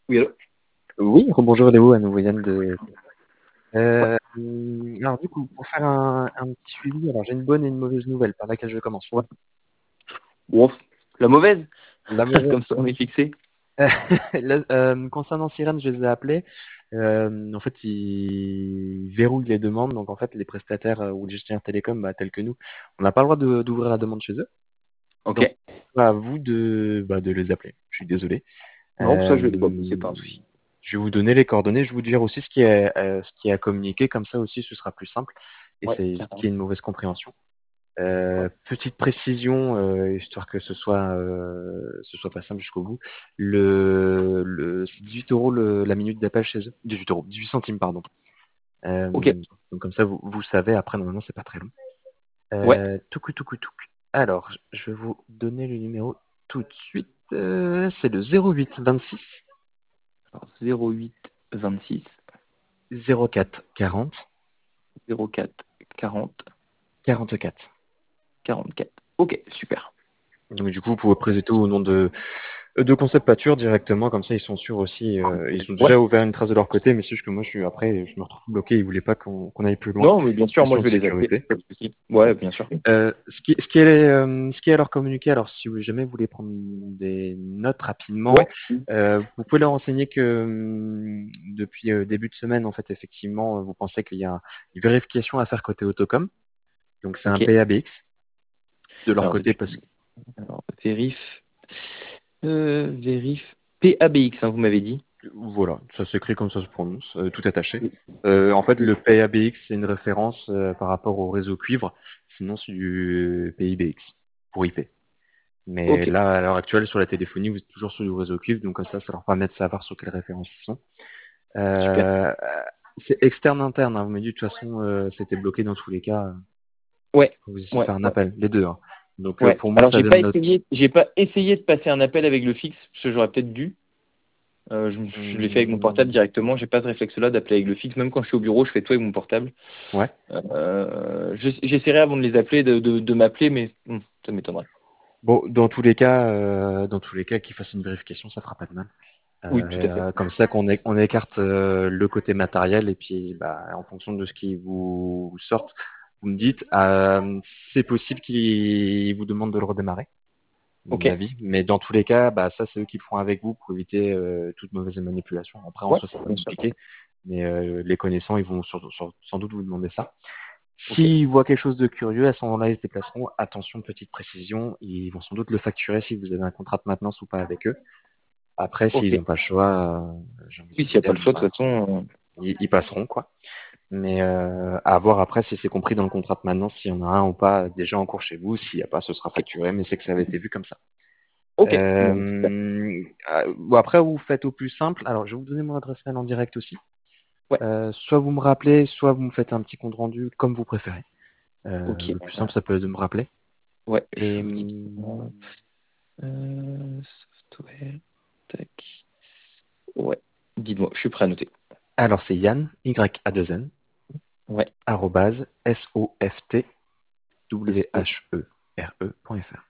Oui, allô. Oui, rebonjour Léo, à nouveau Yann de... Ouais. Alors du coup, pour faire un petit suivi, alors j'ai une bonne et une mauvaise nouvelle, par laquelle je commence. Ouais. Bon, la mauvaise, La mauvaise, comme ça on est fixé. concernant Sirène, je les ai appelés. En fait, ils verrouillent les demandes, donc en fait, les prestataires ou les gestionnaires télécoms, tels que nous, on n'a pas le droit d'ouvrir la demande chez eux. Ok. Donc, à vous de les appeler. Je suis désolé. Non, ça je Euh, vais pas, c'est pas un souci. je vais vous donner les coordonnées, je vais vous dire aussi ce qui est à communiquer, comme ça aussi ce sera plus simple et Ouais, ça évite qu'il y carrément. ait une mauvaise compréhension. Ouais. Petite précision, histoire que ce soit pas simple jusqu'au bout. C'est 18 euros la minute d'appel chez eux. 18 euros, 18 centimes, pardon. Ok. Donc comme ça, vous savez, après, normalement, c'est pas très long. Ouais. Touc. Alors, je vais vous donner le numéro tout de suite. C'est le 08 26 Alors 08 26 04 40 04 40 44. 44. Ok, super. Donc du coup, vous pouvez présenter au nom de Concept Pâture directement, comme ça ils sont sûrs aussi. Ils ont Ouais. déjà ouvert une trace de leur côté, mais c'est juste que moi je me retrouve bloqué, ils voulaient pas qu'on aille plus loin. Non, mais bien sûr, moi Question je de vais les appeler. sécurité. Pas de souci. Ouais, bien sûr. Ce qui est à leur communiquer, alors si jamais vous voulez prendre des notes rapidement, Ouais. vous pouvez leur enseigner que depuis début de semaine, en fait, effectivement, vous pensez qu'il y a une vérification à faire côté Autocom. Donc c'est un Ok. PABX de leur Alors, côté parce que alors vérif PABX, hein, vous m'avez dit. voilà, ça s'écrit comme ça se prononce, tout attaché. Oui. En fait, le PABX, c'est une référence par rapport au réseau cuivre, sinon c'est du PIBX pour IP. Mais Ok, là, à l'heure actuelle, sur la téléphonie, vous êtes toujours sur du réseau cuivre, donc comme ça leur permet de savoir sur quelle référence ils sont. super. Euh, c'est externe interne, hein, vous m'avez dit de toute façon, c'était bloqué dans tous les cas, Ouais. quand vous essayez de Ouais. faire un Ouais. appel, les deux, hein. Donc Ouais. pour moi, Alors ça donne notre... j'ai pas essayé de passer un appel avec le fixe, parce que j'aurais peut-être dû. Je l'ai fait avec mon portable Hum, directement. J'ai pas ce réflexe-là d'appeler avec le fixe. Même quand je suis au bureau, je fais tout avec mon portable. ouais. J'essaierai avant de les appeler de m'appeler, mais ça m'étonnerait. Bon, dans tous les cas, qu'ils fassent une vérification, ça fera pas de mal. Oui, tout à fait. Comme ça qu'on écarte le côté matériel et puis en fonction de ce qui vous sortent, vous me dites c'est possible qu'ils vous demandent de le redémarrer, à mon Ok. avis. Mais dans tous les cas, ça c'est eux qui le feront avec vous pour éviter toute mauvaise manipulation. Après en Ouais, soi c'est pas bien sûr. compliqué, mais les connaissants ils vont sans doute vous demander ça. Ok. S'ils voient quelque chose de curieux, à ce moment-là, ils se déplaceront. Attention, petite précision, ils vont sans doute le facturer si vous avez un contrat de maintenance ou pas avec eux. Après, Ok. s'ils n'ont pas le choix, j'ai envie de Oui, vous s'il n'y a pas dire, le choix, de toute façon. ils passeront, quoi. Mais à voir après si c'est compris dans le contrat de maintenance, s'il y en a un ou pas déjà en cours chez vous. S'il n'y a pas, ce sera Ok. facturé, mais c'est que ça avait été vu comme ça. Ok. Bon, super. Bon, après, vous faites au plus simple. Alors, je vais vous donner mon adresse mail en direct aussi. Ouais. Soit vous me rappelez, soit vous me faites un petit compte rendu, comme vous préférez. Ok. Le plus simple, ça peut être de me rappeler. Ouais, Et je vous dis. Software. Tac. Ouais. Dites-moi, je suis prêt à noter. alors, c'est Yann, Y-A-2-N, Ouais. arrobase, softwre.fr.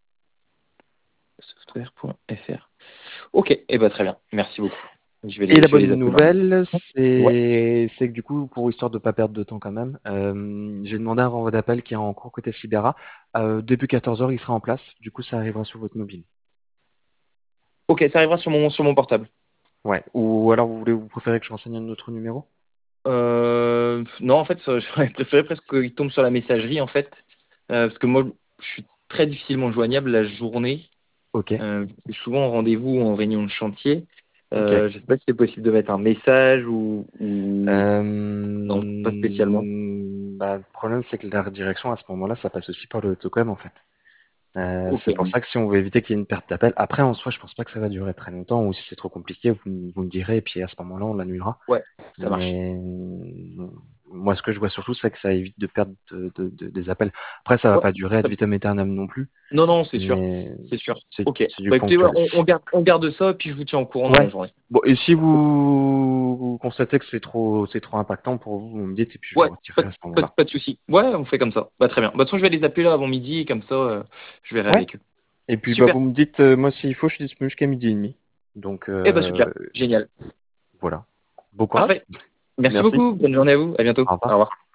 Software.fr. Ok, et bah très bien. Merci beaucoup. Et la Je vais les bonne appeler maintenant. nouvelle, Ouais. c'est que du coup, pour histoire de pas perdre de temps quand même, j'ai demandé un renvoi d'appel qui est en cours côté Sibera. Début 14 heures, il sera en place. Du coup, ça arrivera sur votre mobile. Ok, ça arrivera sur mon portable. Ouais. Ou alors, vous préférez que je renseigne un autre numéro? Non, en fait, j'aurais préféré presque qu'il tombe sur la messagerie, en fait. Parce que moi, je suis très difficilement joignable la journée. Ok. Je suis souvent en rendez-vous ou en réunion de chantier. Ok. Je sais pas si c'est possible de mettre un message ou... Non, pas spécialement. Le problème, c'est que la redirection à ce moment-là, ça passe aussi par le autocom en fait. Ok, C'est pour ça que si on veut éviter qu'il y ait une perte d'appel, après en soi, je pense pas que ça va durer très longtemps, ou si c'est trop compliqué, vous me direz, et puis à ce moment-là, on l'annulera. ouais, ça marche. Mais moi, ce que je vois surtout, c'est que ça évite de perdre des appels. Après, ça va Ouais. pas durer ad vitam aeternam non plus, Non, non, c'est sûr. mais C'est sûr. c'est Ok. c'est du Bah écoutez, ouais, ponctuel. on garde ça, et puis je vous tiens au courant dans la Ouais. journée. Bon, et si vous constatez que c'est trop impactant pour vous, vous me dites, et puis je le Ouais, retirerai à ce moment-là. pas de souci. Ouais, on fait comme ça. Bah très bien. Bah de toute façon, je vais les appeler là avant midi, et comme ça, je verrai Ouais. avec eux. Et puis Super. vous me dites, moi s'il faut, je suis disponible jusqu'à midi et demi. Donc Eh ben super, génial. voilà. Bon courage. Parfait. Merci Merci. beaucoup. Bonne journée à vous. À bientôt. Au Au revoir. revoir.